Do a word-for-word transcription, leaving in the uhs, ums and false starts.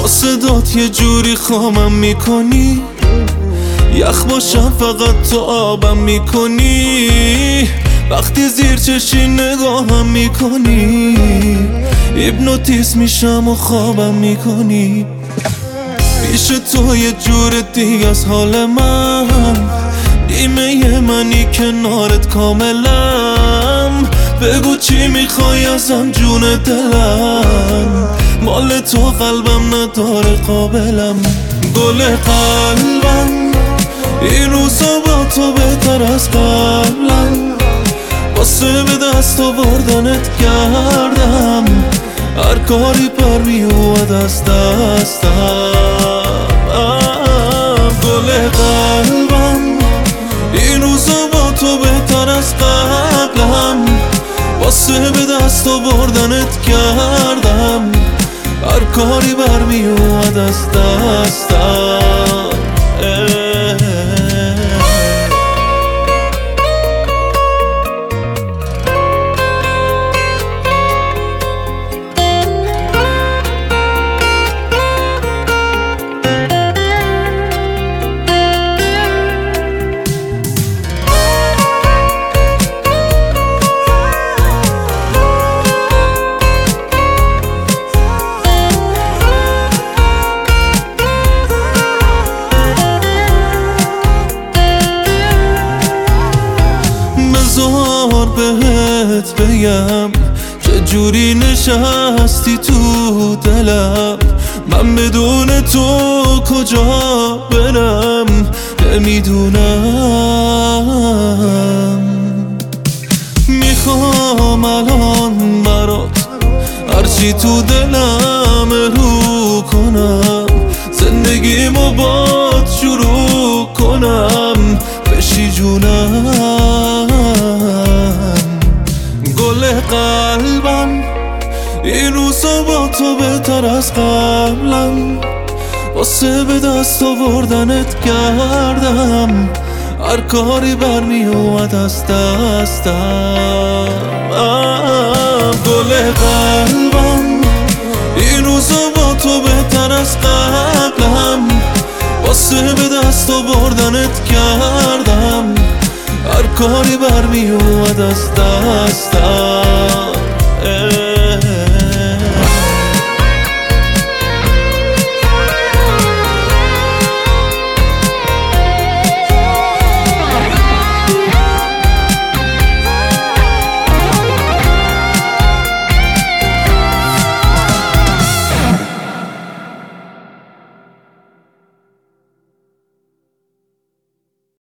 با صدات یه جوری خامم میکنی، یخ باشم فقط تو آبم میکنی. وقتی زیر چشی نگاهم میکنی، هیپنوتیزم میشم و خوابم میکنی. پیش تو یه جور دیگه از حال من، نیمه منی کنارت کاملم. بگو چی میخوای ازم جون دلم، مال تو قلبم نداره قابلم. گل قلبم این روزا با تو بهتر از قبلم، واسه به دست آوردنت کردم هر کاری پر میومد از دستم. گل قلبم این روزا با تو بهتر از قبلم، واسه به دست آوردنت کردم هر کاری بر میومد از دستم. بذار بهت بگم چجوری نشستی تو دلم، من بدون تو کجا برم نمیدونم. میخوام الان برات هرچی تو دلم رو کنم، زندگیمو باد شروع کنم بشی جونم. گل قلبم این روزا با تو بهتر از قبلم، واسه به دست آوردنت کردم هر کاری بر میومد از دستم. گل قلبم این روزا با تو بهتر از قبلم، واسه به دست آوردنت کردم هر کاری بر میومد از دستم.